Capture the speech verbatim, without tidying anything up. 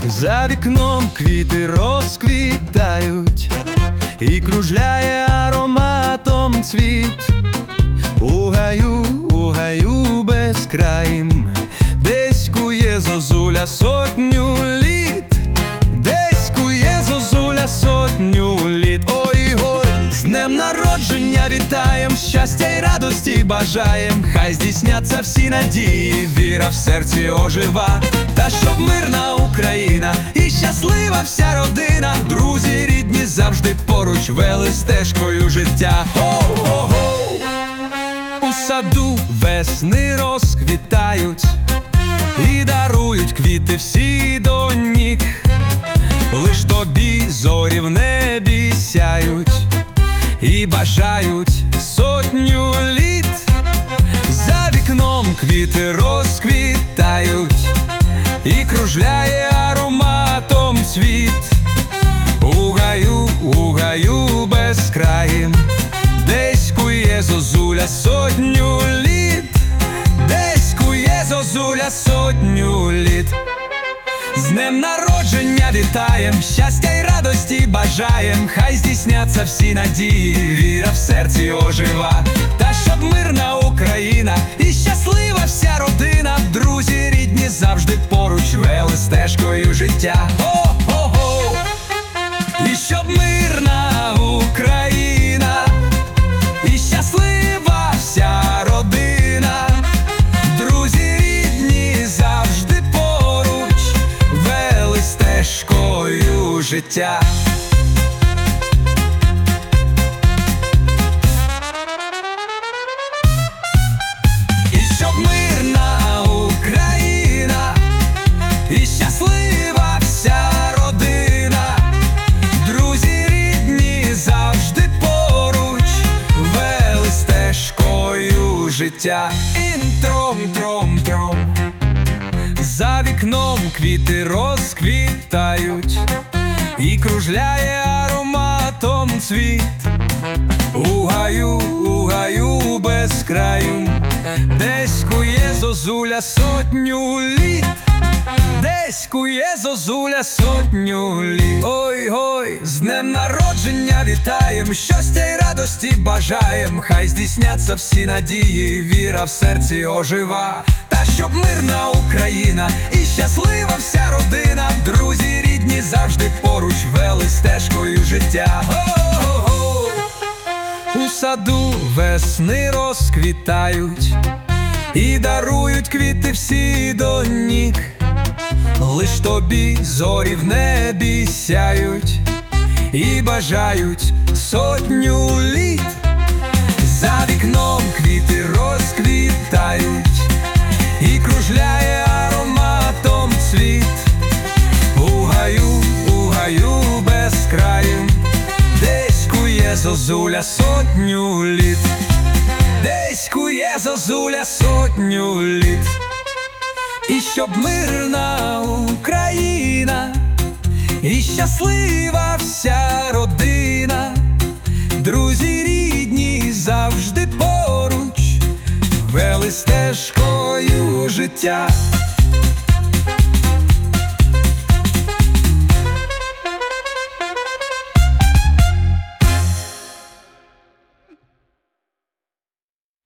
За вікном квіти розквітають, і кружляє ароматом цвіт. У гаю, у гаю безкраїм, десь кує зозуля сотню літ, десь кує зозуля сотню літ. Ой, ой, з днем народження вітаєм, щастя й радості бажаєм. Хай здійсняться всі надії, віра в серці ожива. Та щоб мирна Україна і щаслива вся родина, друзі рідні завжди поруч вели стежкою життя. Го-го-го! У саду весни розквітають і дарують квіти всі до ніг. Лиш тобі зорі в небі сяють і бажають сотню літ. За вікном квіти розквітають, і кружляє ароматом цвіт. У гаю, у гаю безкраїм, десь кує зозуля сотню літ, десь кує зозуля сотню літ. З днем народження вітаєм, щастя й радості бажаєм. Хай здійсняться всі надії, віра в серці ожива. Та щоб мирна Україна і щаслива вся родина, друзі рідні завжди поруч вели стежкою життя. Го-го-го! І щоб мирна Україна і щаслива вся родина, друзі рідні завжди поруч вели стежкою життя. І щоб мирна Україна і щаслива вся родина, друзі рідні завжди поруч вели стежкою життя. Інтром-тром-тром, за вікном квіти розквітають, і кружляє ароматом цвіт. У гаю, у гаю безкраїм, десь кує зозуля сотню літ, десь кує зозуля сотню літ. Ой-ой, з днем народження вітаєм, щастя й радості бажаєм. Хай здійсняться всі надії, віра в серці ожива. Та щоб мирна Україна і щаслива вся родина, друзі рідні завжди поруч вели стежкою життя. Го-го-го! У саду весни розквітають і дарують квіти всі до ніг. Лиш тобі зорі в небі сяють і бажають сотню літ. За вікном квіти розквітають, і кружляє ароматом цвіт. У гаю, у гаю безкраїм, десь кує зозуля сотню літ, десь кує зозуля сотню літ. І щоб мирна Україна і щаслива вся родина, друзі рідні завжди поруч вели стежкою життя.